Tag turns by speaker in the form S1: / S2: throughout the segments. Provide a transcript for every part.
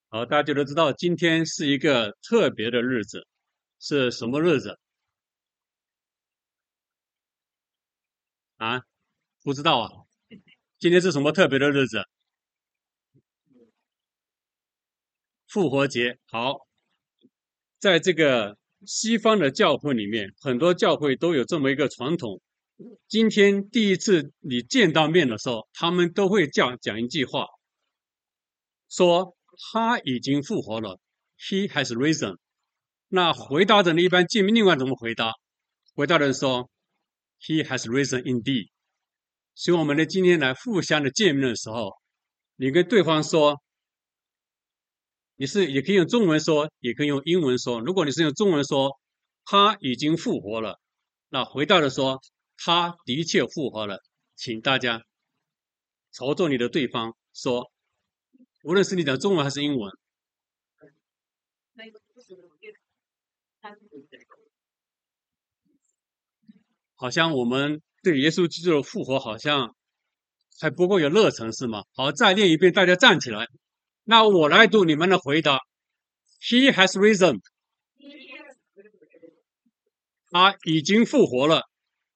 S1: 好，大家都知道，今天是一个特别的日子，是什么日子啊？不知道啊。今天是什么特别的日子？复活节。好，在这个西方的教会里面，很多教会都有这么一个传统。今天第一次你见到面的时候，他们都会讲一句话，说他已经复活了，He has risen。那回答的人一般见面，另外怎么回答？回答的人说，He has risen indeed。所以我们呢，今天来互相的见面的时候，你跟对方说，也可以用中文说，也可以用英文说。如果你是用中文说，他已经复活了，那回答的说，他的确复活了，请大家朝着你的对方说，无论是你讲中文还是英文，好像我们对耶稣基督的复活好像还不够有热忱，是吗？好，再练一遍，大家站起来。那我来读你们的回答：He has risen，他已经复活了。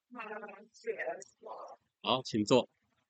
S1: 好，请坐。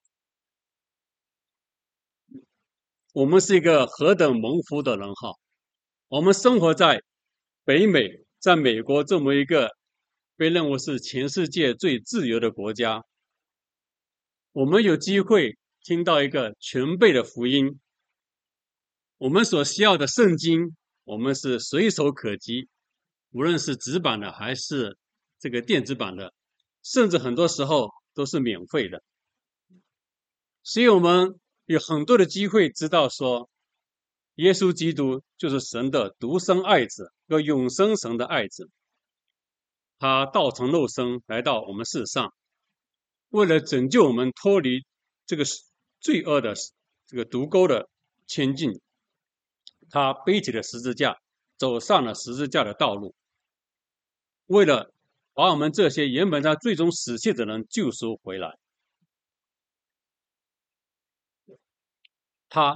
S1: 我们是一个何等蒙福的人哈！我们生活在北美，在美国这么一个被认为是全世界最自由的国家，我们有机会听到一个全备的福音。我们所需要的圣经，我们是随手可及，无论是纸版的还是这个电子版的，甚至很多时候都是免费的。所以我们有很多的机会知道说，耶稣基督就是神的独生爱子，个永生神的爱子。他道成肉身来到我们世上，为了拯救我们脱离这个罪恶的这个毒钩的牵进，他背起了十字架，走上了十字架的道路，为了把我们这些原本在最终死去的人救赎回来。他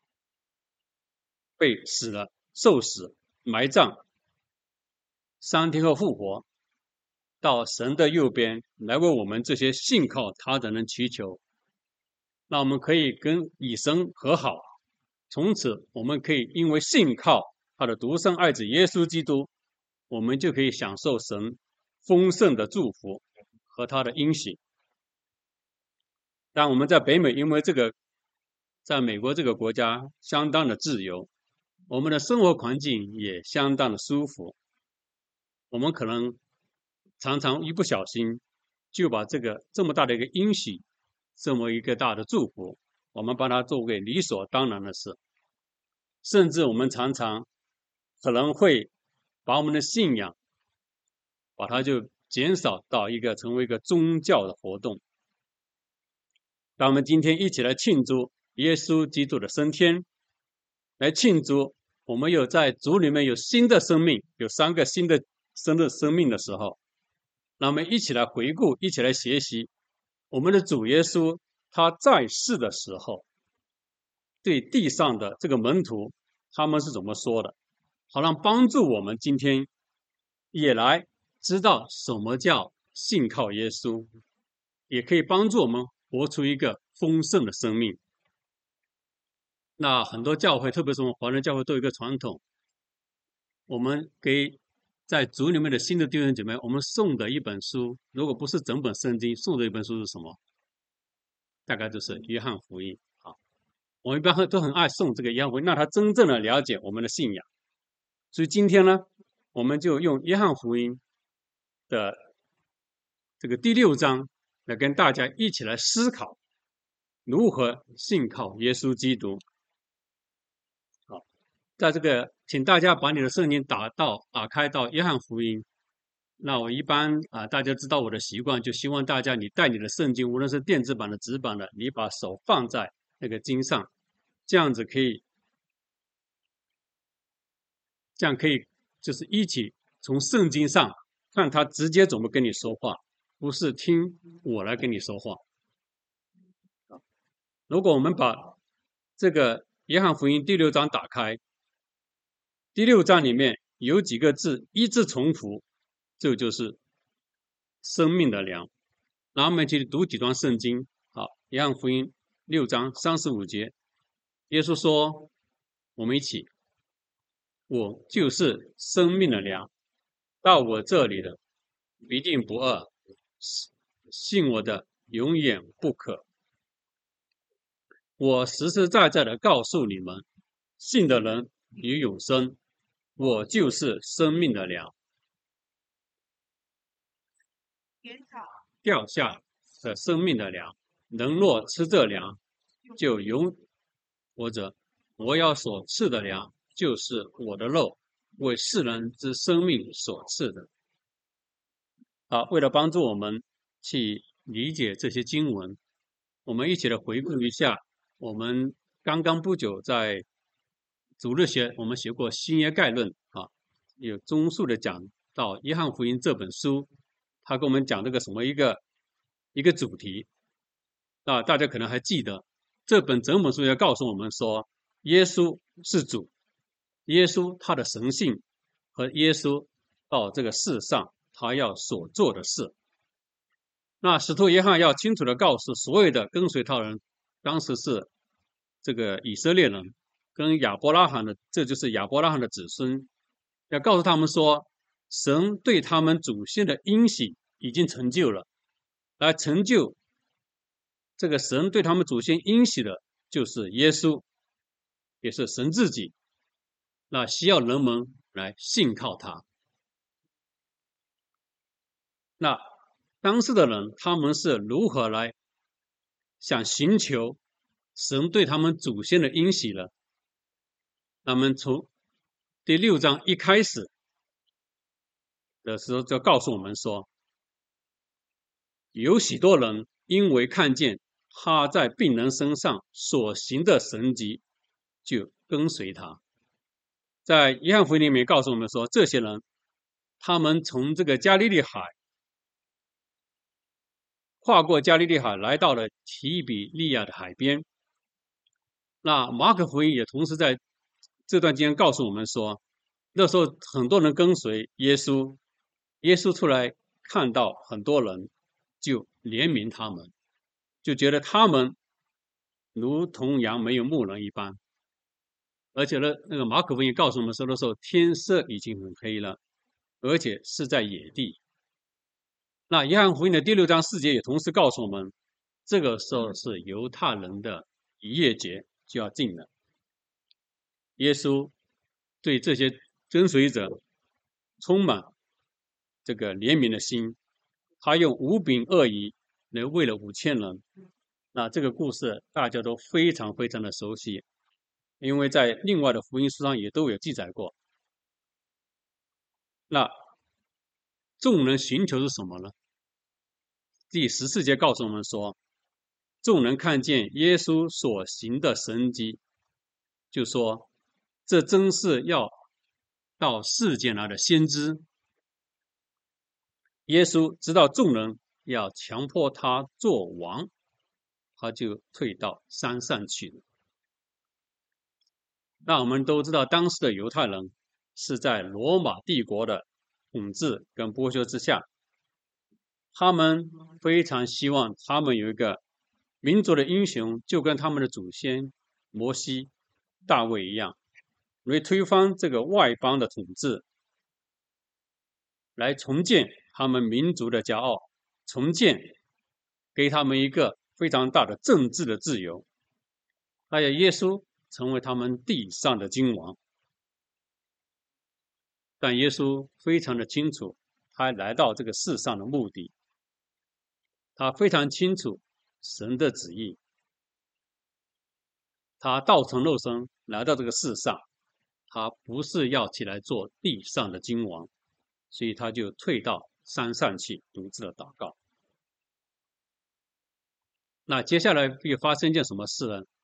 S1: 被死了，受死，埋葬，3天后复活，到神的右边来为我们这些信靠他的人祈求。那我们可以跟以神和好，从此我们可以因为信靠他的独生爱子耶稣基督，我们就可以享受神丰盛的祝福和他的应许。但我们在北美，因为在美国这个国家相当的自由，我们的生活环境也相当的舒服，我们可能常常一不小心就把这么大的一个应许，这么一个大的祝福，我们把它作为理所当然的事，甚至我们常常可能会把我们的信仰把它就减少到成为一个宗教的活动。让我们今天一起来庆祝耶稣基督的升天，来庆祝我们有在主里面有新的生命，有3个新的生命的时候，让我们一起来回顾，一起来学习我们的主耶稣他在世的时候对地上的这个门徒他们是怎么说的，好让帮助我们今天也来知道什么叫信靠耶稣，也可以帮助我们活出一个丰盛的生命。那很多教会，特别是我们华人教会都有一个传统，我们给在主里面的新的弟兄姐妹，我们送的一本书，如果不是整本圣经，送的一本书是什么？大概就是约翰福音。好，我们一般都很爱送这个约翰福音，让他真正的了解我们的信仰。所以今天呢，我们就用约翰福音的这个第6章来跟大家一起来思考如何信靠耶稣基督。好，在这个，请大家把你的圣经打开到约翰福音。那我一般大家知道我的习惯，就希望大家你带你的圣经，无论是电子版的、纸版的，你把手放在那个经上，这样可以就是一起从圣经上看他直接怎么跟你说话，不是听我来跟你说话。如果我们把这个约翰福音第6章打开， 第6章里面有几个字一直重复，这就是生命的粮。那我们去读几段圣经。好，约翰福音6章35节，耶稣说，我们一起，我就是生命的粮，到我这里的必定不饿，信我的永远不渴。我实实在在的告诉你们，信的人有永生，我就是生命的粮。掉下的生命的粮，人若吃这粮，就永活着。我要所赐的粮，就是我的肉，为世人之生命所赐的。好，为了帮助我们去理解这些经文，我们一起来回顾一下，我们刚刚不久在主日学我们学过新约概论啊，有综述的讲到约翰福音这本书，他跟我们讲这个什么一个主题啊，大家可能还记得，这整本书要告诉我们说，耶稣是主，耶稣他的神性和耶稣到这个世上他要所做的事。那使徒约翰要清楚的告诉所有的跟随他人，当时是这个以色列人跟亚伯拉罕的，这就是亚伯拉罕的子孙，要告诉他们说，神对他们祖先的应许已经成就了，来成就这个神对他们祖先应许的，就是耶稣，也是神自己，那需要人们来信靠他。那当时的人他们是如何来想寻求神对他们祖先的应许呢？那么从第6章一开始的时候就告诉我们说，有许多人因为看见他在病人身上所行的神迹，就跟随他。在约翰福音里面告诉我们说，这些人他们从这个加利利海跨过加利利海来到了提比利亚的海边。那马可福音也同时在这段经告诉我们说，那时候很多人跟随耶稣，耶稣出来看到很多人，就怜悯他们，就觉得他们如同羊没有牧人一般。而且呢，那个马可福音告诉我们说的时候，天色已经很黑了，而且是在野地。那约翰福音的第6章4节也同时告诉我们，这个时候是犹太人的逾越节就要近了。耶稣对这些跟随者充满这个怜悯的心，他用5饼2鱼来喂了5000人。那这个故事大家都非常非常的熟悉，因为在另外的福音书上也都有记载过。那众人寻求是什么呢？第14节告诉我们说，众人看见耶稣所行的神迹，就说这真是要到世间来的先知。耶稣知道众人要强迫他做王，他就退到山上去了。那我们都知道，当时的犹太人是在罗马帝国的统治跟剥削之下，他们非常希望他们有一个民族的英雄，就跟他们的祖先摩西、大卫一样，来推翻这个外邦的统治，来重建他们民族的骄傲，重建给他们一个非常大的政治的自由，还有耶稣成为他们地上的君王。但耶稣非常的清楚，他来到这个世上的目的，他非常清楚神的旨意，他道成肉身来到这个世上，他不是要起来做地上的君王，所以他就退到山上去独自的祷告。那接下来会发生一件什么事呢？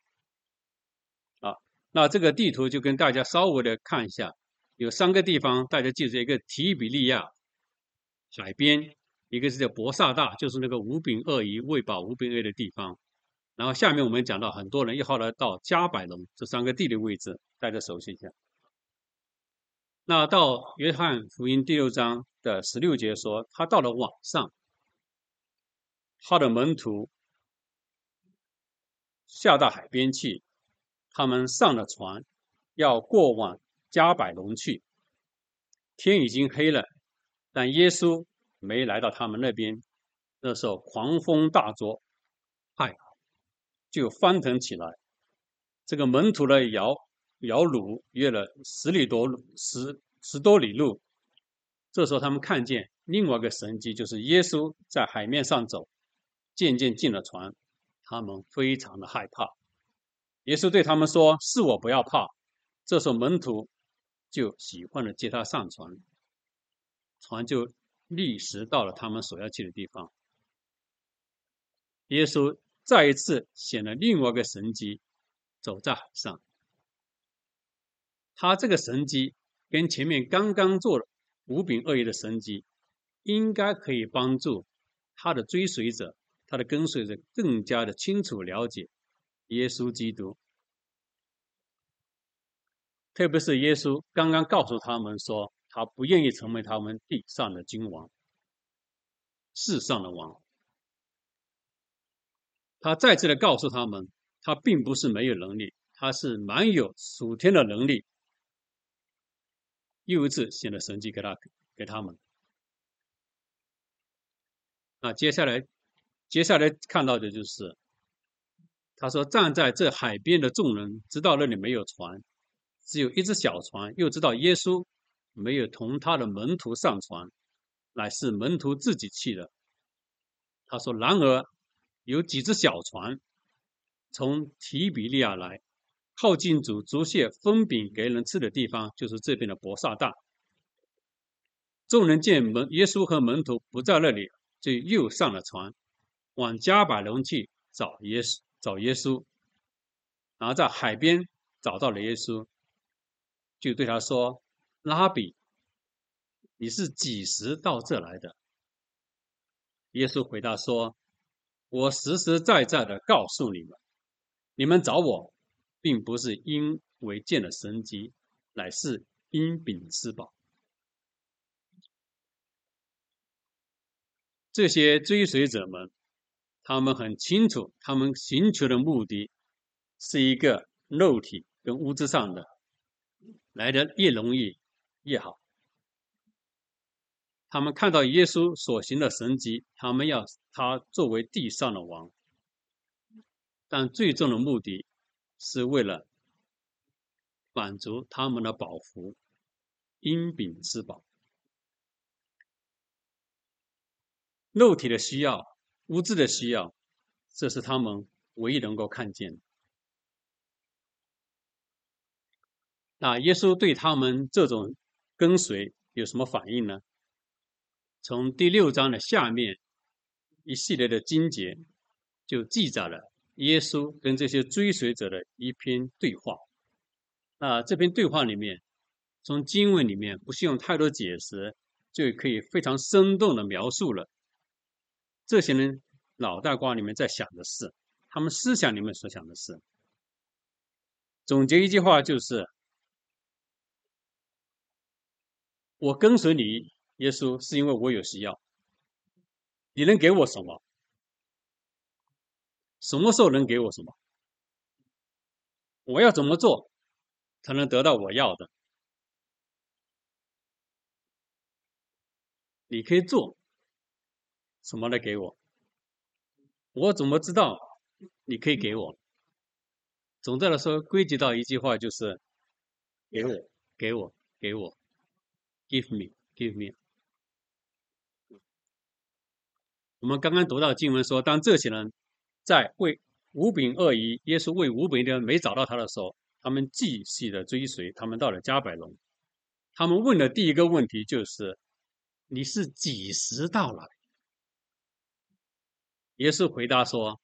S1: 那这个地图就跟大家稍微的看一下，有3个地方，大家记住，一个提比利亚海边，一个是叫伯萨大，就是那个5饼2鱼喂饱5饼2鱼的地方。然后下面我们讲到很多人后来到加百农，这3个地理位置，大家熟悉一下。 那到约翰福音第6章的16节说，他到了晚上，他的门徒下到海边去，他们上了船，要过往迦百农去。天已经黑了，但耶稣没来到他们那边。那时候狂风大作，海就翻腾起来。这个门徒的摇橹约了十多里路。这时候他们看见另外一个神迹，就是耶稣在海面上走，渐渐进了船，他们非常的害怕。耶稣对他们说：“是我，不要怕。”这时候门徒就喜欢的接他上船，船就立时到了他们所要去的地方。耶稣再一次显了另外一个神迹，走在海上。他这个神迹跟前面刚刚做的5饼2鱼的神迹，应该可以帮助他的追随者、他的跟随者更加的清楚了解耶稣基督。特别是耶稣刚刚告诉他们说，他不愿意成为他们地上的君王，世上的王。他再次的告诉他们，他并不是没有能力，他是蛮有属天的能力。又一次显了神迹给他们。那接下来看到的就是，他说站在这海边的众人知道那里没有船，只有一只小船，又知道耶稣没有同他的门徒上船，乃是门徒自己去的。他说，然而有几只小船从提比利亚来，靠近主足蟹分饼给人吃的地方，就是这边的伯萨大。众人见耶稣和门徒不在那里，就又上了船，往迦百农去找耶稣。然后在海边找到了耶稣，就对他说：“拉比，你是几时到这来的？”耶稣回答说：“我实实在在的告诉你们，你们找我，并不是因为见了神迹，乃是因饼吃饱。”这些追随者们，他们很清楚，他们寻求的目的是一个肉体跟物质上的，来得越容易越好。他们看到耶稣所行的神迹，他们要他作为地上的王，但最终的目的是为了满足他们的饱腹，因饼吃饱。肉体的需要，物质的需要，这是他们唯一能够看见的。那耶稣对他们这种跟随有什么反应呢？从第6章的下面一系列的经节就记载了耶稣跟这些追随者的一篇对话。那这篇对话里面，从经文里面不需要太多解释，就可以非常生动的描述了这些人脑袋瓜里面在想的事，他们思想里面所想的事。总结一句话就是：我跟随你，耶稣，是因为我有需要。你能给我什么？什么时候能给我什么？我要怎么做才能得到我要的？你可以做什么来给我？我怎么知道你可以给我？总的来说，归结到一句话就是：给我，给我，给我 ，give me, give me。我们刚刚读到经文说，当这些人在为5饼2鱼，耶稣为5饼的人没找到他的时候，他们继续的追随，他们到了迦百农。他们问的第一个问题就是：你是几时到来？耶稣回答说：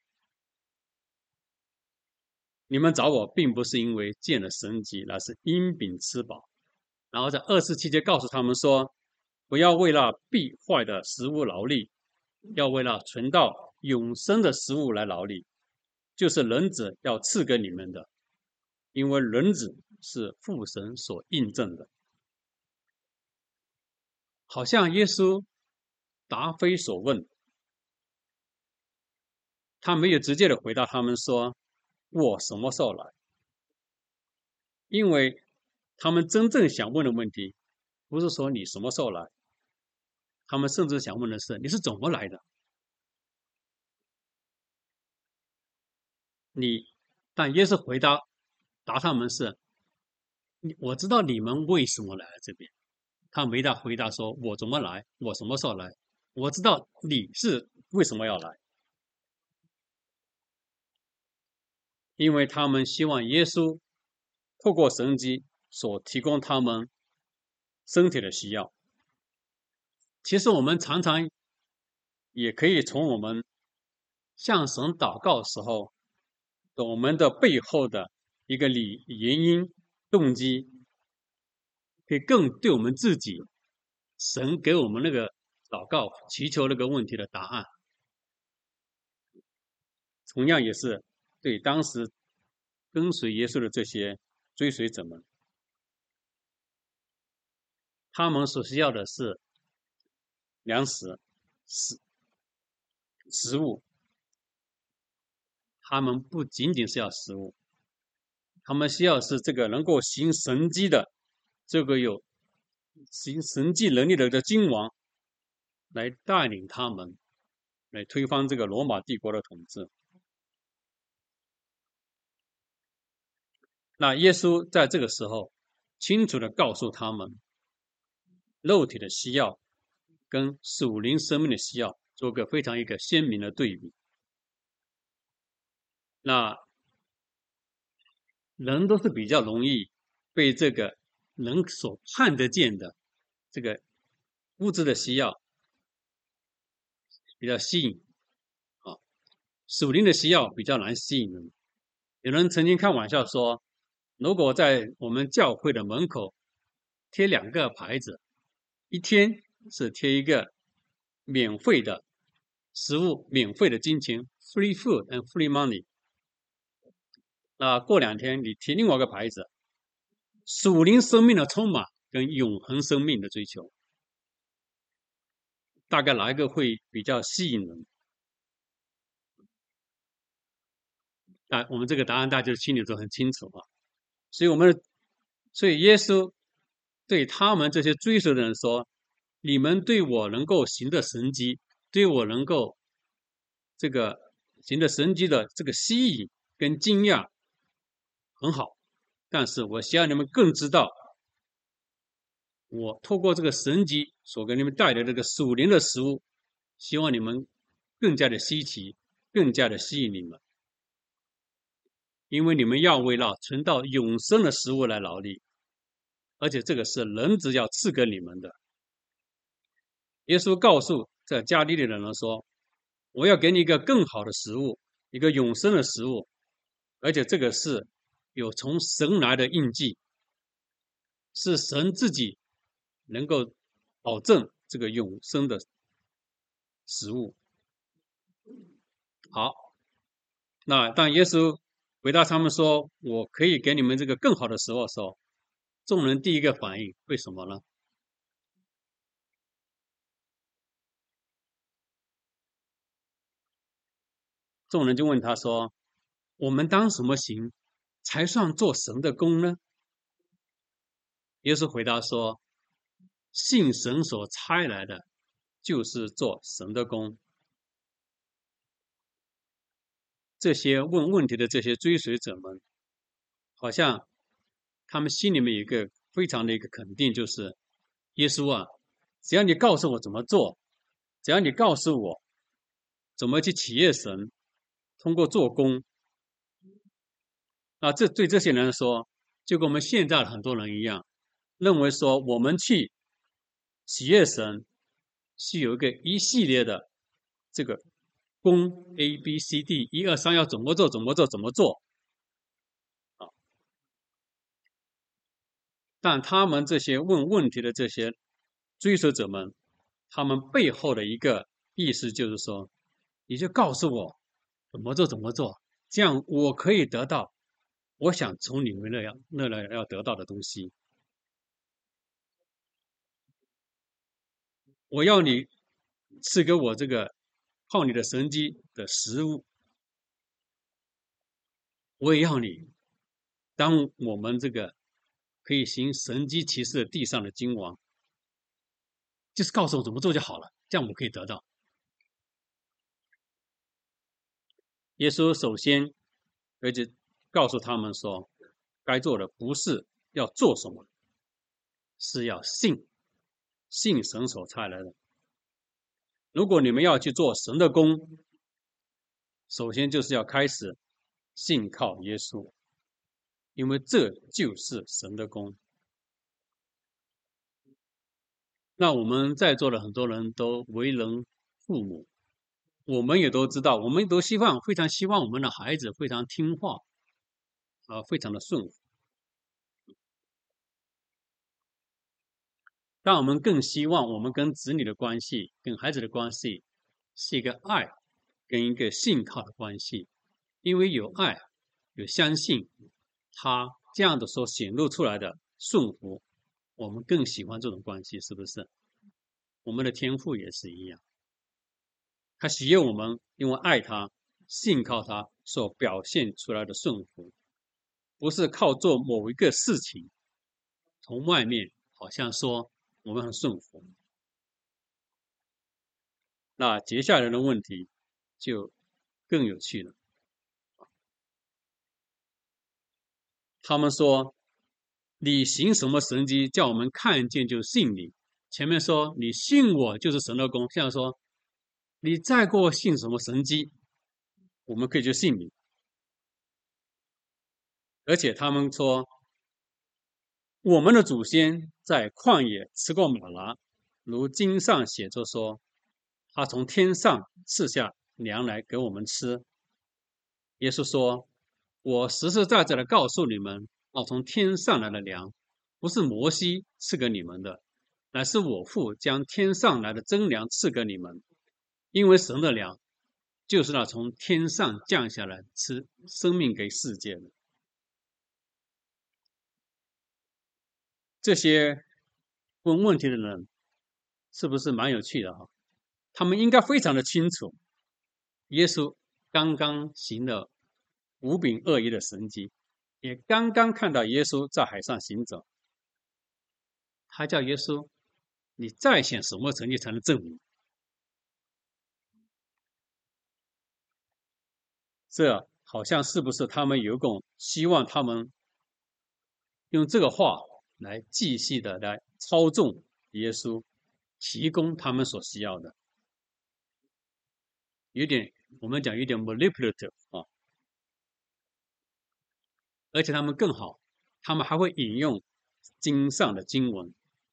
S1: 你们找我，并不是因为见了神迹，乃是因饼吃饱。然后在27节告诉他们说：不要为那必坏的食物劳力，要为那存到永生的食物来劳力，就是人子要赐给你们的，因为人子是父神所印证的。 好像耶稣答非所问，他没有直接的回答他们说：“我什么时候来？”因为他们真正想问的问题，不是说你什么时候来，他们甚至想问的是你是怎么来的？你，但耶稣答他们是：我知道你们为什么来这边。他没回答说我怎么来，我什么时候来。我知道你是为什么要来，因为他们希望耶稣透过神迹所提供他们身体的需要。其实我们常常也可以从我们向神祷告的时候，我们的背后的一个原因、动机，可以更对我们自己，神给我们那个祷告、祈求那个问题的答案，同样也是对当时跟随耶稣的这些追随者们，他们所需要的是粮食、食食物，他们不仅仅是要食物，他们需要是这个能够行神迹的，这个有行神迹能力的君王来带领他们，来推翻这个罗马帝国的统治。那耶稣在这个时候清楚地告诉他们，肉体的需要跟属灵生命的需要做个非常一个鲜明的对比。那人都是比较容易被这个人所看得见的这个物质的需要比较吸引啊，属灵的需要比较难吸引人。有人曾经开玩笑说，如果在我们教会的门口贴2个牌子，一天是贴一个免费的食物、免费的金钱 （free food and free money）。那过2天你贴另外一个牌子，属灵生命的充满跟永恒生命的追求，大概哪一个会比较吸引人？我们这个答案大家心里都很清楚啊。所以耶稣对他们这些追随的人说：“你们对我能够行的神迹，对我能够这个行的神迹的这个吸引跟惊讶很好，但是我希望你们更知道，我透过这个神迹所给你们带来的这个属灵的食物，希望你们更加的稀奇，更加的吸引你们，因为你们要为了存到永生的食物来劳力，而且这个是人子要赐给你们的。”耶稣告诉在加利利的人说：“我要给你一个更好的食物，一个永生的食物，而且这个是有从神来的印记，是神自己能够保证这个永生的食物。”好，那当耶稣回答他们说：“我可以给你们这个更好的食物”的时候，众人第一个反应为什么呢？众人就问他说：“我们当什么行才算做神的工呢？”耶稣回答说：信神所差来的，就是做神的工。这些问问题的这些追随者们，好像他们心里面有一个非常的一个肯定，就是耶稣啊，只要你告诉我怎么做，只要你告诉我怎么去企业神，通过做工，啊，这对这些人来说，就跟我们现在的很多人一样，认为说我们去企业神是有一系列的这个工 ABCD 1、2、3要怎么做啊！但他们这些问问题的这些追随者们，他们背后的一个意思就是说，你就告诉我怎么做，这样我可以得到我想从你们那要得到的东西。 我要你赐给我这个靠你的神迹的食物，我也要你当我们这个可以行神迹奇事的地上的君王，就是告诉我怎么做就好了，这样我们可以得到。耶稣首先而且告诉他们说，该做的不是要做什么，是要信神所差来的。如果你们要去做神的工，首先就是要开始信靠耶稣，因为这就是神的工。那我们在座的很多人都为人父母，我们也都知道，我们都非常希望我们的孩子非常听话，非常的顺服。但我们更希望我们跟子女的关系、跟孩子的关系是一个爱跟一个信靠的关系，因为有爱、有相信，他这样的时候显露出来的顺服，我们更喜欢这种关系，是不是？我们的天父也是一样，他喜悦我们因为爱他、信靠他所表现出来的顺服，不是靠做某一个事情，从外面好像说我们很顺服。那接下来的问题就更有趣了。他们说你行什么神迹叫我们看见就信你，前面说你信我就是神的功，现在说你再给我信什么神迹，我们可以就信你。而且他们说我们的祖先在旷野吃过玛拿，如经上写着说他从天上赐下粮来给我们吃。耶稣说我实实在在的告诉你们，从天上来的粮不是摩西赐给你们的，乃是我父将天上来的真粮赐给你们。因为神的粮就是那从天上降下来赐生命给世界的。这些问问题的人是不是蛮有趣的哈？他们应该非常的清楚，耶稣刚刚行了五饼二鱼的神迹，也刚刚看到耶稣在海上行走。他叫耶稣，你再显什么成绩才能证明？这好像是不是他们有种希望他们用这个话来继续的来操纵耶稣，提供他们所需要的，有点我们讲有点 manipulative 啊。而且他们更好，他们还会引用经上的经文。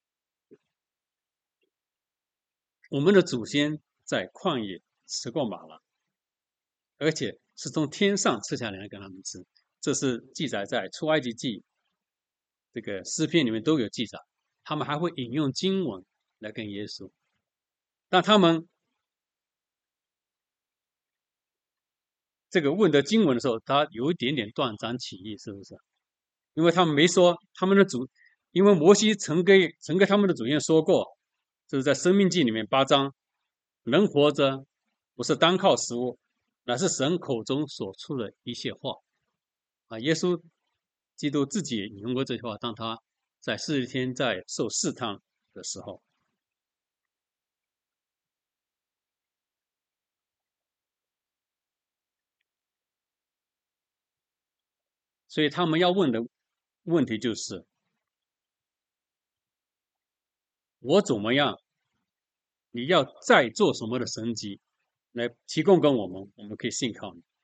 S1: 我们的祖先在旷野吃过玛拿，而且是从天上赐下来给他们吃，这是记载在出埃及记这个诗篇里面都有记载。他们还会引用经文来跟耶稣，但他们这个问的经文的时候，他有一点点断章取义，是不是？因为他们没说他们的主，因为摩西曾跟他们的祖先说过，就是在生命记里面8章，人活着不是单靠食物，乃是神口中所出的一切话。耶稣基督自己引用过这句话，当他在40天在受试探的时候。所以他们要问的问题就是，我怎么样？你要再做什么的神迹来提供给我们，我们可以信靠你。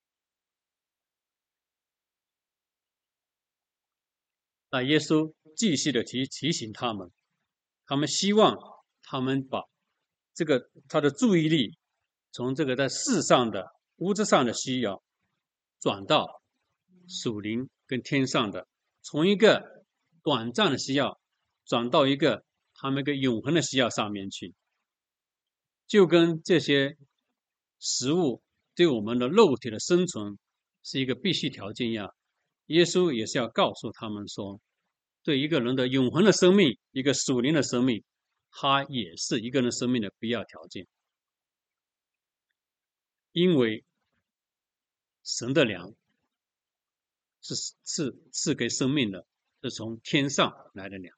S1: 那耶稣继续的提醒他们，他们希望他们把他的注意力从这个在世上的物质上的需要，转到属灵跟天上的，从一个短暂的需要转到一个他们一个永恒的需要上面去。就跟这些食物对我们的肉体的生存是一个必须条件一样，耶稣也是要告诉他们说，对一个人的永恒的生命，一个属灵的生命， 它也是一个人生命的必要条件。因为神的粮是给生命的，是从天上来的粮。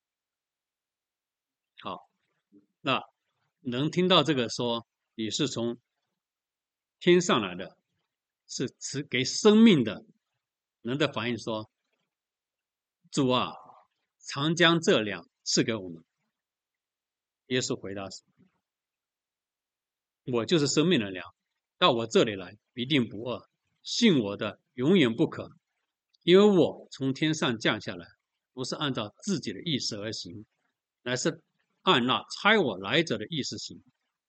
S1: 好，那能听到这个说你是从天上来的，是赐给生命的人的反应说：主啊，常将这粮赐给我们。耶稣回答说：我就是生命的粮，到我这里来必定不饿，信我的永远不渴，因为我从天上降下来，不是按照自己的意思而行，乃是按那差我来者的意思行。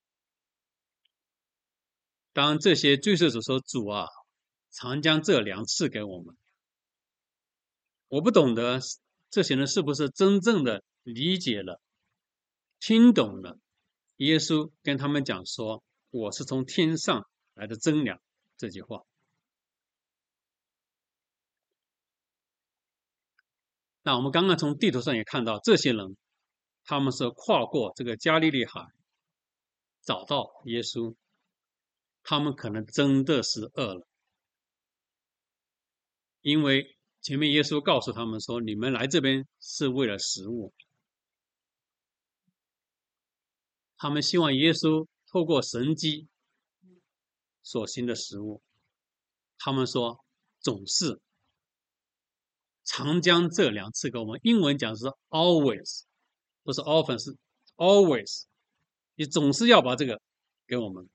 S1: 当这些追随者说：主啊，常将这粮赐给我们，我不懂得这些人是不是真正的理解了、听懂了耶稣跟他们讲说：我是从天上来的真粮这句话。那我们刚刚从地图上也看到，这些人他们是跨过这个加利利海找到耶稣，他们可能真的是饿了，因为前面耶稣告诉他们说：你们来这边是为了食物。他们希望耶稣透过神迹所行的食物。他们说总是常将这粮赐给我们，英文讲是 always， 不是 often， 是 always， 你总是要把这个给我们。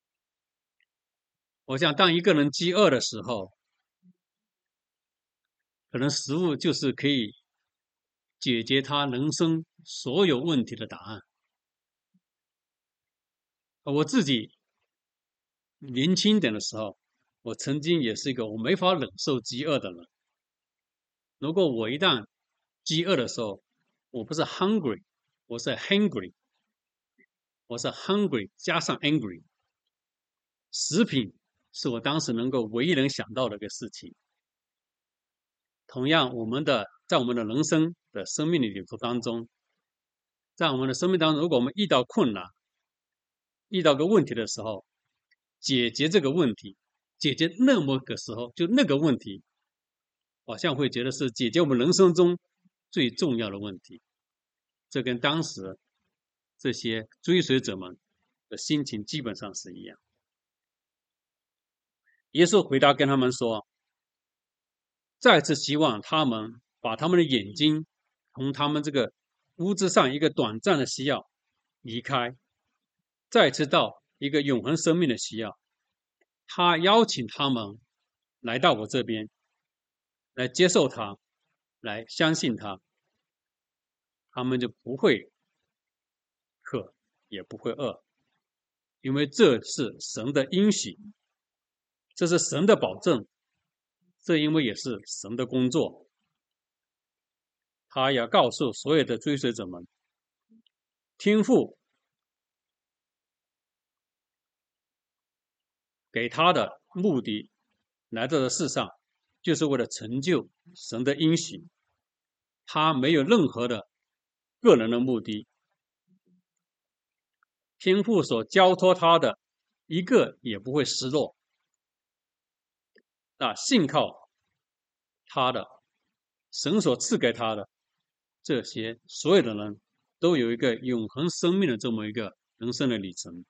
S1: 我想当一个人饥饿的时候，可能食物就是可以解决他人生所有问题的答案。我自己年轻一点的时候，我曾经也是一个我没法忍受饥饿的人。如果我一旦饥饿的时候，我不是 hungry， 我是 hangry， 我是 hungry 加上 angry。食品是我当时能够唯一能想到的一个事情。同样，在我们的人生的生命的旅途当中，在我们的生命当中，如果我们遇到困难、遇到个问题的时候，解决这个问题，解决那么个时候，就那个问题，好像会觉得是解决我们人生中最重要的问题。这跟当时这些追随者们的心情基本上是一样。耶稣回答跟他们说，再次希望他们把他们的眼睛从他们这个物质上一个短暂的需要离开，再次到一个永恒生命的需要。他邀请他们来到我这边，来接受他，来相信他，他们就不会渴，也不会饿，因为这是神的应许，这是神的保证，这因为也是神的工作。他要告诉所有的追随者们，天父给他的目的来到这世上，就是为了成就神的应许，他没有任何的个人的目的。天父所交托他的一个也不会失落，那信靠他的神所赐给他的这些所有的人都有一个永恒生命的这么一个人生的里程。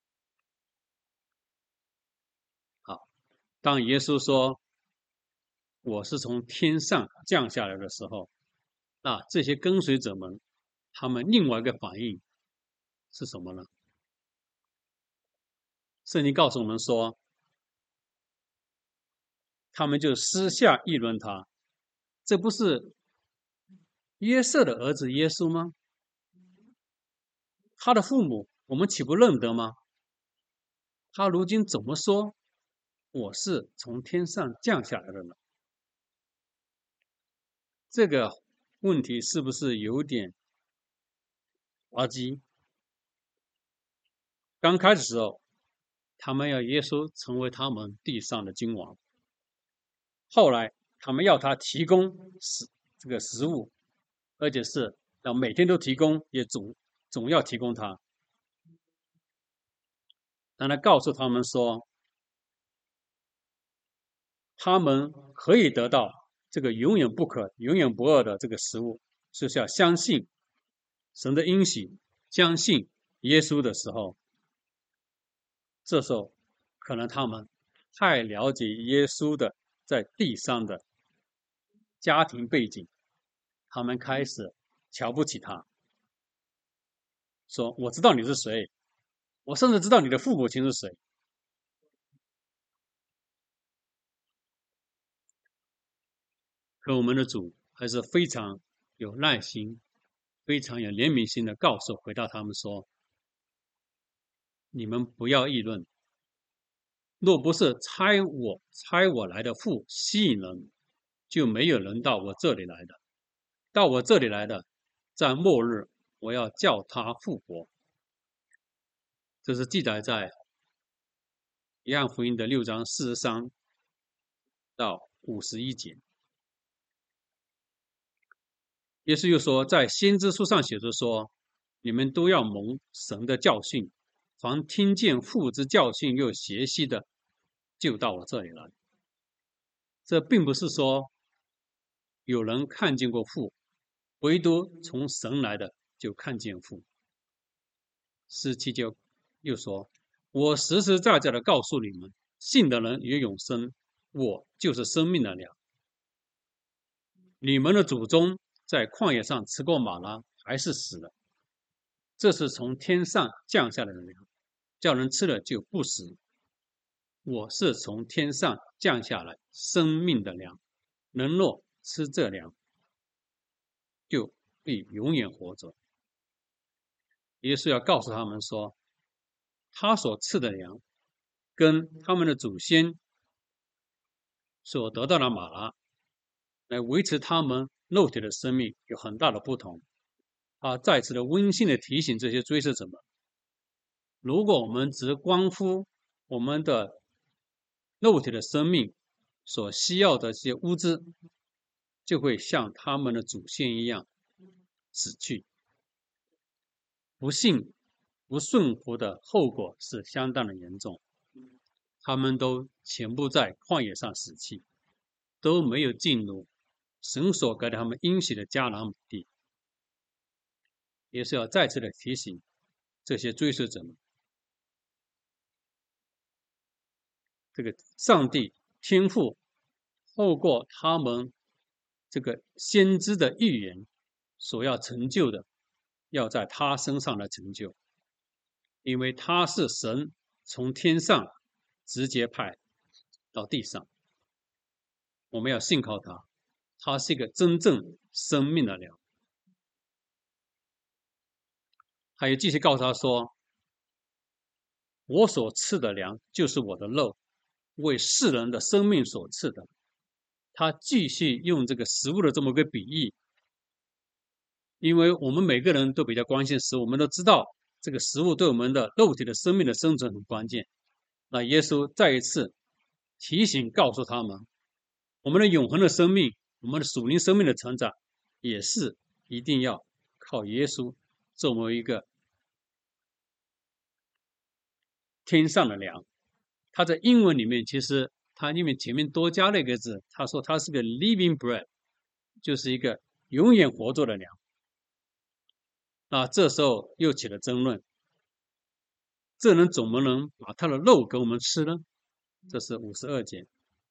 S1: 好，当耶稣说我是从天上降下来的时候，那这些跟随者们他们另外一个反应是什么呢？圣经告诉我们说，他们就私下议论他，这不是约瑟的儿子耶稣吗？他的父母我们岂不认得吗？他如今怎么说我是从天上降下来的呢？这个问题是不是有点滑稽？刚开始的时候，他们要耶稣成为他们地上的君王，后来他们要他提供这个食物，而且是要每天都提供，也总要提供他。当他告诉他们说，他们可以得到这个永远不可、永远不饿的这个食物，就是要相信神的应许，相信耶稣的时候，这时候可能他们太了解耶稣的在地上的家庭背景，他们开始瞧不起他，说我知道你是谁，我甚至知道你的父母亲是谁。可我们的主还是非常有耐心、非常有怜悯心的回答他们说：你们不要议论，若不是差我来的父吸引人，就没有人到我这里来的。到我这里来的，在末日我要叫他复活。这是记载在约翰福音的6章43到51节。耶稣又说，在先知书上写着说，你们都要蒙神的教训，凡听见父之教训又学习的，就到我这里来。这并不是说有人看见过父，唯独从神来的就看见父。17节又说，我实实在在的告诉你们，信的人有永生，我就是生命的粮。你们的祖宗在旷野上吃过玛拉，还是死了。这是从天上降下来的粮，叫人吃了就不死。我是从天上降下来生命的粮，人若吃这粮，就必永远活着。耶稣要告诉他们说，他所赐的粮，跟他们的祖先所得到的玛拉，来维持他们肉体的生命有很大的不同。他再次的温馨的提醒这些追随者们，如果我们只关乎我们的肉体的生命所需要的这些物质，就会像他们的祖先一样死去。不信、不顺服的后果是相当的严重，他们都全部在旷野上死去，都没有进入神所给他们应许的迦南美地。也是要再次的提醒这些追随者们，这个上帝天父透过他们这个先知的预言所要成就的，要在他身上来成就，因为他是神从天上直接派到地上，我们要信靠他，他是一个真正生命的粮。还有继续告诉他说，我所赐的粮就是我的肉，为世人的生命所赐的。他继续用这个食物的这么个比喻，因为我们每个人都比较关心食物，我们都知道这个食物对我们的肉体的生命的生存很关键。那耶稣再一次提醒告诉他们，我们的永恒的生命，我们的属灵生命的成长，也是一定要靠耶稣作为一个天上的粮。他在英文里面其实他因为前面多加了一个字，他说他是个 living bread， 就是一个永远活着的粮。那这时候又起了争论，这人怎么能把他的肉给我们吃呢？这是52节。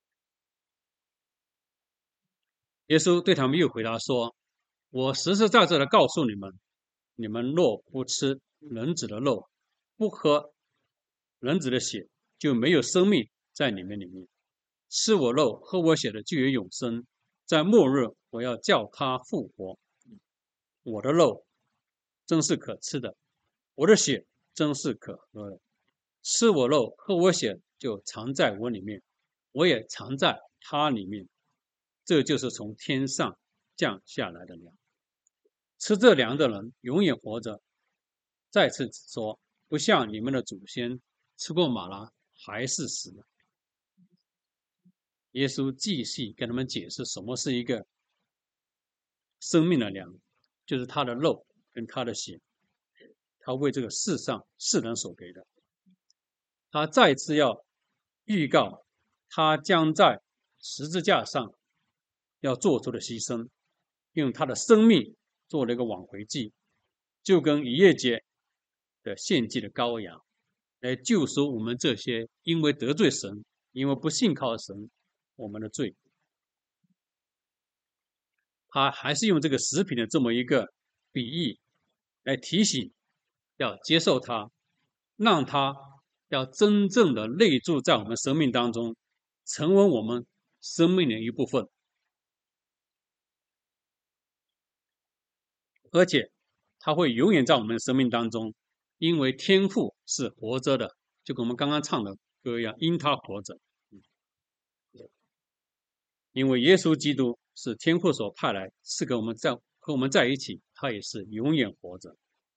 S1: 耶稣对他们又回答说，我实实在在的告诉你们，你们若不吃人子的肉，不喝人子的血，就没有生命在你们里面。吃我肉喝我血的就有永生，在末日我要叫他复活。我的肉真是可吃的，我的血真是可喝的。吃我肉喝我血就藏在我里面，我也藏在他里面。这就是从天上降下来的粮。吃这粮的人永远活着。再次说，不像你们的祖先吃过玛拉还是死了。耶稣继续跟他们解释什么是一个生命的粮，就是他的肉跟他的血。 他为这个世人所给的。他再次要预告他将在十字架上要做出的牺牲，用他的生命做了一个挽回祭，就跟逾越节的献祭的羔羊，来救赎我们这些因为得罪神、因为不信靠神我们的罪。他还是用这个食品的这么一个比喻来提醒，要接受它，让它要真正的内住在我们生命当中，成为我们生命的一部分。而且它会永远在我们的生命当中，因为天父是活着的，就跟我们刚刚唱的歌一样，因他活着。因为耶稣基督是天父所派来，是跟和我们在一起，他也是永远活着。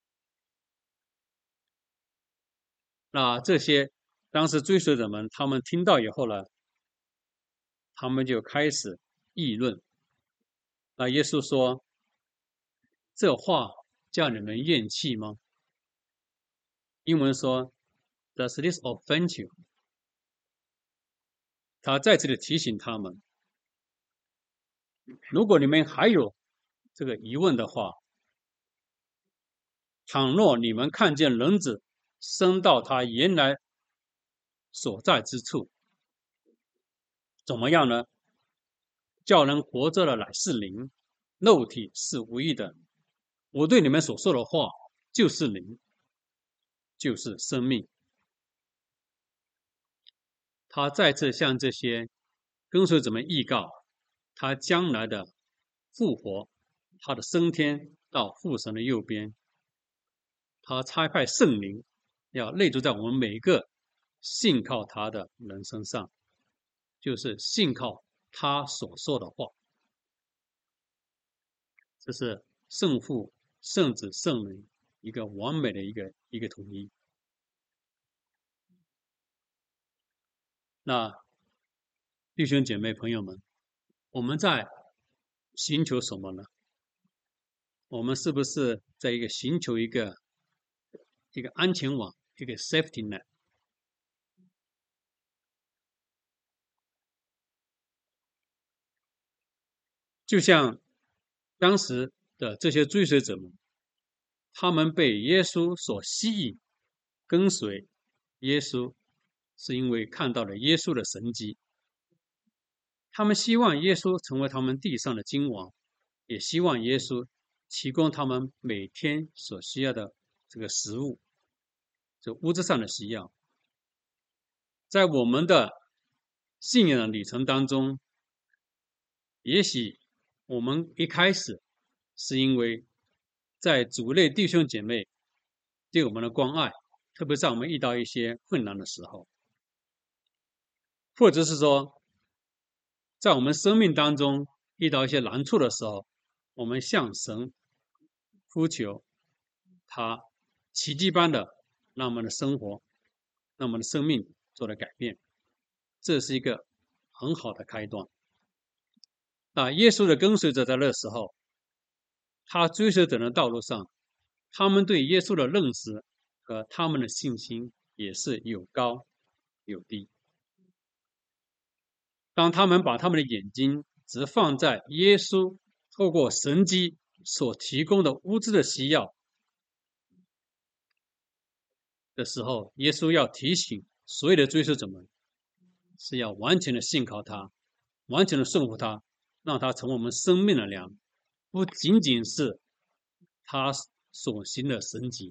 S1: 那这些当时追随者们，他们听到以后呢，他们就开始议论。那耶稣说：“这话叫你们厌弃吗？”英文说 ：“Does this offend you？” 他再次的提醒他们，如果你们还有这个疑问的话，倘若你们看见人子升到他原来所在之处，怎么样呢？叫人活着的乃是灵，肉体是无益的。我对你们所说的话就是灵，就是生命。他再次向这些跟随者们预告他将来的复活，他的升天到父神的右边，他差派圣灵要内住在我们每一个信靠他的人身上，就是信靠他所说的话。这是圣父、圣子、圣灵一个完美的一个统一。那弟兄姐妹朋友们，我们在寻求什么呢？我们是不是在寻求一个安全网，一个 safety net？ 就像当时的这些追随者们，他们被耶稣所吸引，跟随耶稣，是因为看到了耶稣的神迹。他们希望耶稣成为他们地上的君王，也希望耶稣提供他们每天所需要的这个食物，这物质上的需要。在我们的信仰的旅程当中，也许我们一开始是因为在主内弟兄姐妹对我们的关爱，特别在我们遇到一些困难的时候，或者是说在我们生命当中遇到一些难处的时候，我们向神呼求，他奇迹般的让我们的生活，让我们的生命做了改变，这是一个很好的开端。那耶稣的跟随者在那时候，他追随者的道路上，他们对耶稣的认识和他们的信心也是有高有低。当他们把他们的眼睛只放在耶稣透过神迹所提供的物质的需要的时候，耶稣要提醒所有的追随者们，是要完全的信靠他，完全的顺服他，让他成为我们生命的粮，不仅仅是他所行的神迹。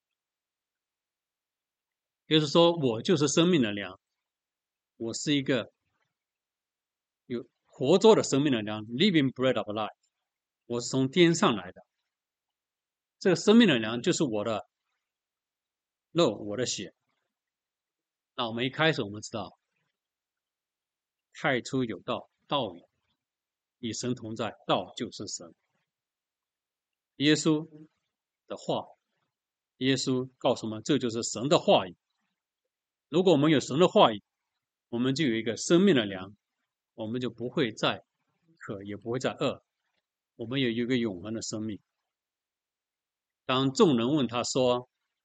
S1: 就是说，我就是生命的粮，我是一个有活着的生命的粮 ，living bread of life， 我是从天上来的。这个生命的粮就是我的肉，我的血。那我们一开始我们知道，太初有道，道与神同在，道就是神。耶稣的话，耶稣告诉我们，这就是神的话语。如果我们有神的话语，我们就有一个生命的粮，我们就不会再渴，也不会再饿，我们有一个永恒的生命。当众人问他说：“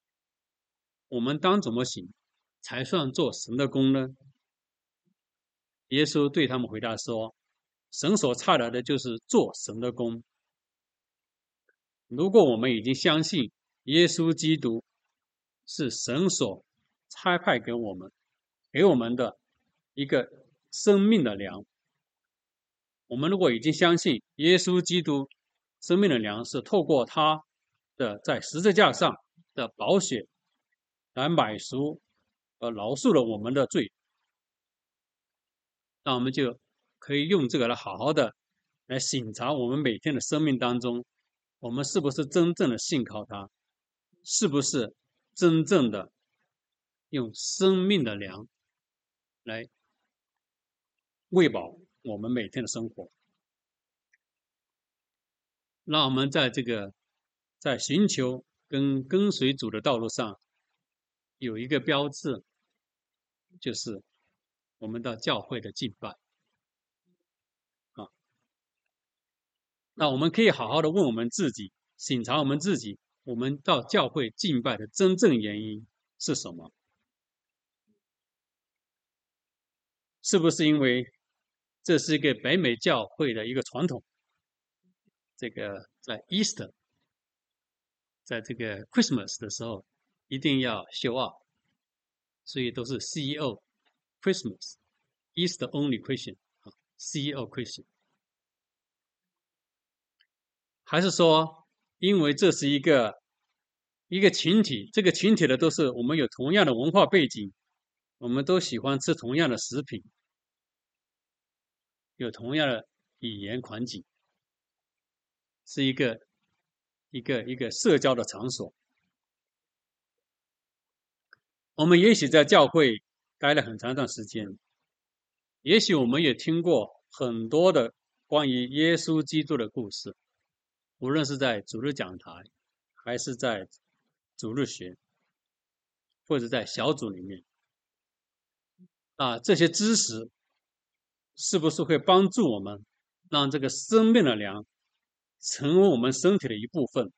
S1: 我们当怎么行才算做神的工呢？耶稣对他们回答说：神所差来的就是做神的工。如果我们已经相信耶稣基督是神所差派给我们的一个生命的粮，我们如果已经相信耶稣基督生命的粮是透过他的在十字架上的宝血来买赎饶恕了我们的罪，那我们就可以用这个来好好的来省察我们每天的生命当中，我们是不是真正的信靠他，是不是真正的用生命的粮来喂饱我们每天的生活。让我们在寻求跟随主的道路上有一个标志，就是我们到教会的敬拜啊。那我们可以好好的问我们自己，审查我们自己，我们到教会敬拜的真正原因是什么？是不是因为这是一个北美教会的一个传统？这个在 Easter， 在这个 Christmas 的时候，一定要 show up， 所以都是 CEO Christmas Easter only Christian 啊 CEO Christian， 还是说因为这是一个群体，这个群体的都是我们有同样的文化背景，我们都喜欢吃同样的食品，有同样的语言环境，是一个社交的场所。我们也许在教会待了很长一段时间，也许我们也听过很多的关于耶稣基督的故事，无论是在主日讲台，还是在主日学，或者在小组里面，这些知识是不是会帮助我们，让这个生命的粮成为我们身体的一部分，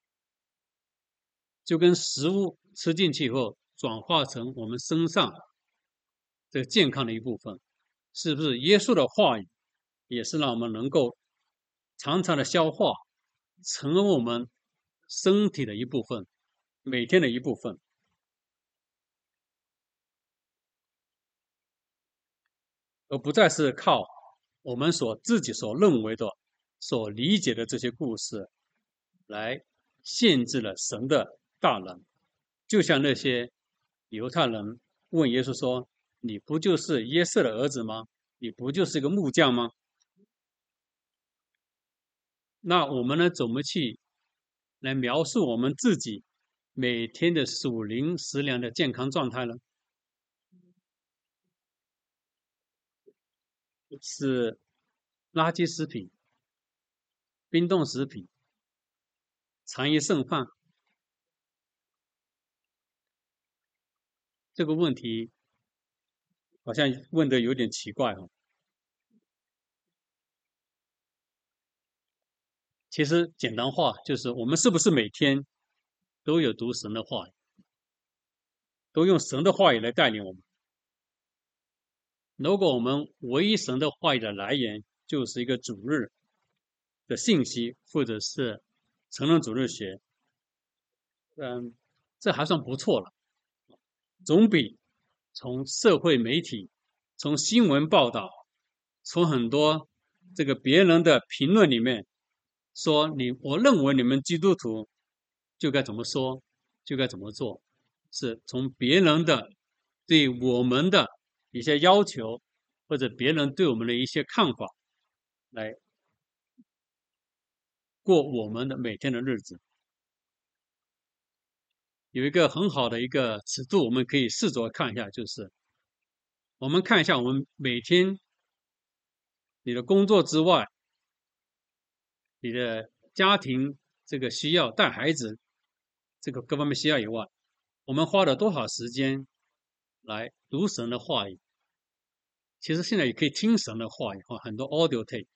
S1: 就跟食物吃进去以后转化成我们身上这个健康的一部分，是不是耶稣的话语也是让我们能够常常的消化，成为我们身体的一部分，每天的一部分，而不再是靠我们自己所认为的、所理解的这些故事来限制了神的大能。就像那些犹太人问耶稣说：你不就是耶瑟的儿子吗？你不就是一个木匠吗？那我们呢，怎么去来描述我们自己每天的属灵食粮的健康状态呢？是垃圾食品、冰冻食品、残余剩饭？这个问题好像问的有点奇怪哦。其实简单化就是我们是不是每天都有读神的话语，都用神的话语来带领我们？如果我们唯一神的话语的来源就是一个主日的信息，或者是成人主日学，这还算不错了，总比从社会媒体、从新闻报道、从很多这个别人的评论里面说我认为你们基督徒就该怎么说，就该怎么做，是从别人的对我们的一些要求，或者别人对我们的一些看法来过我们的每天的日子。有一个很好的一个尺度，我们可以试着看一下，就是我们看一下我们每天你的工作之外，你的家庭这个需要带孩子这个各方面需要以外，我们花了多少时间来读神的话语？其实现在也可以听神的话语，很多 audio tape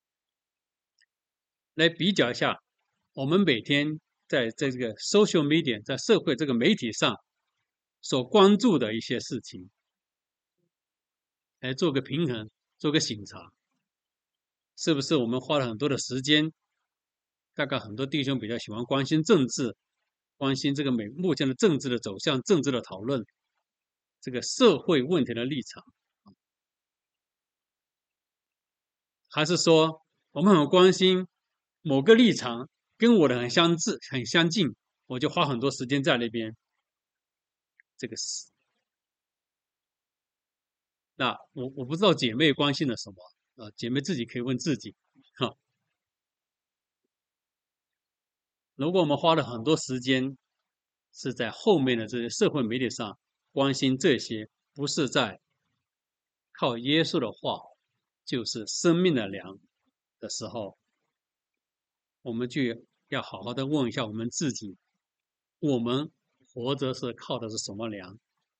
S1: 来比较一下，我们每天在这个 social media 在社会这个媒体上所关注的一些事情，来做个平衡，做个省察，是不是我们花了很多的时间？大概很多弟兄比较喜欢关心政治，关心这个目前的政治的走向、政治的讨论，这个社会问题的立场，还是说我们很关心某个立场跟我的很相近，我就花很多时间在那边。这个是，那我不知道姐妹关心了什么啊？姐妹自己可以问自己哈。如果我们花了很多时间是在后面的这些社会媒体上关心这些，不是在靠耶稣的话，就是生命的粮的时候，我们就要好好的问一下我们自己：我们活着是靠的是什么粮？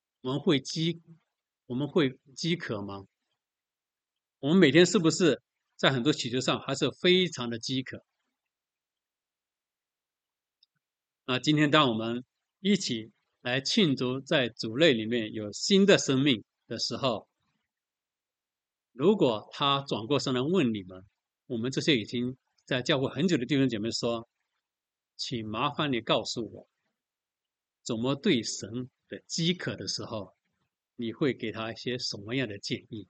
S1: 我们会饥渴吗？我们每天是不是在很多祈求上还是非常的饥渴？那今天当我们一起来庆祝在主内里面有新的生命的时候，如果他转过身来问你们，我们这些已经在教会很久的弟兄姐妹说，请麻烦你告诉我，怎么对神的饥渴的时候，你会给他一些什么样的建议？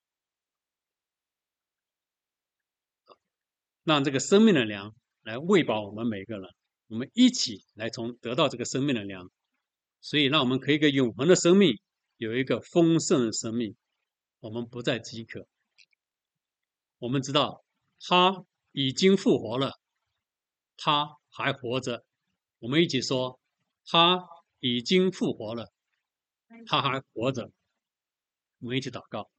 S1: 让这个生命的粮来喂饱我们每个人，我们一起来得到这个生命的粮，所以让我们可以给永恒的生命有一个丰盛的生命，我们不再饥渴。我们知道他已经复活了，他还活着。我们一起说，他已经复活了，他还活着。我们一起祷告。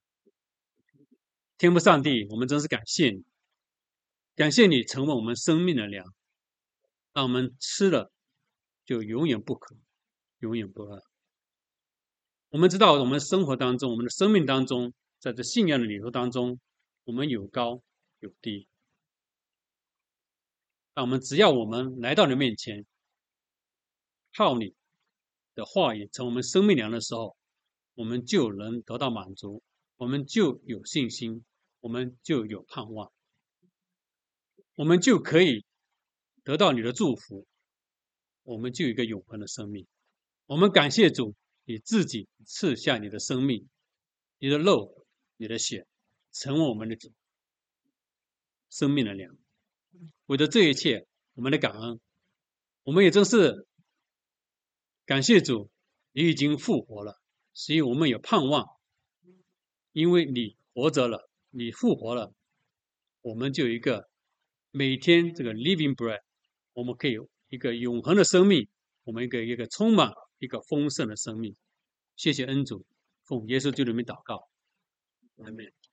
S1: 天父上帝，我们真是感谢你，感谢你成为我们生命的粮，让我们吃了就永远不渴，永远不饿。我们知道，我们生活当中，我们的生命当中，在这信仰的里头当中，我们有高有低。那只要我们来到你面前，靠你的话语成我们生命粮的时候，我们就能得到满足，我们就有信心，我们就有盼望，我们就可以得到你的祝福，我们就有一个永恒的生命。我们感谢主，你自己赐下你的生命，你的肉，你的血，成为我们的生命的粮。为了这一切，我们的感恩，我们也真是感谢主，你已经复活了，所以我们有盼望，因为你活着了，你复活了，我们就有一个每天这个 living bread， 我们可以有一个永恒的生命，我们一个充满一个丰盛的生命。谢谢恩主，奉耶稣基督的名祷告，阿门。